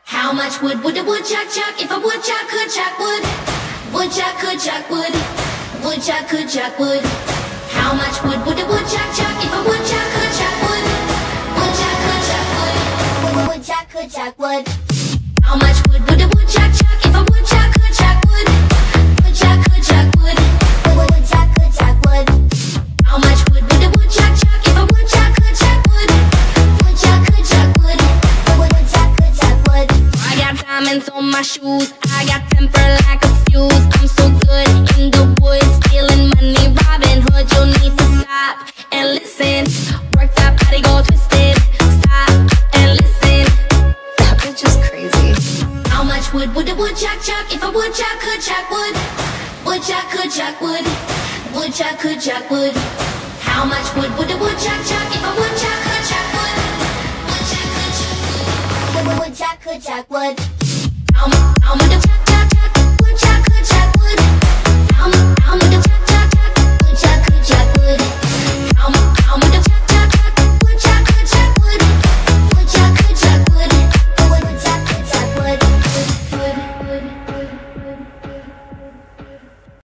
How much would the woodchuck chuck if a woodchuck could chuck wood? Woodchuck could chuck wood. Woodchuck could chuck wood. How much would the woodchuck chuck if a woodchuck could chuck wood? Woodchuck could chuck wood. Woodchuck could chuck wood. How much would the woodchuck chuck if a woodchuck could chuck wood? Woodchuck could chuck wood. Woodchuck could chuck wood. How much would the woodchuck chuck if a woodchuck could chuck wood? Woodchuck could chuck wood. Woodchuck could chuck wood. I got diamonds on my shoes. I got temper like a fuse. I'm so good in the woods, stealing money, Robin Hood. You'll need to stop and listen. Work that body, go twisted. Stop and listen. That bitch is crazy. How much would the woodchuck chuck if a woodchuck could chuck wood? Woodchuck could chuck wood. Woodchuck could chuck wood. How much would the woodchuck chuck if a woodchuck could chuck wood? Woodchuck could chuck wood. Woodchuck could chuck wood. How much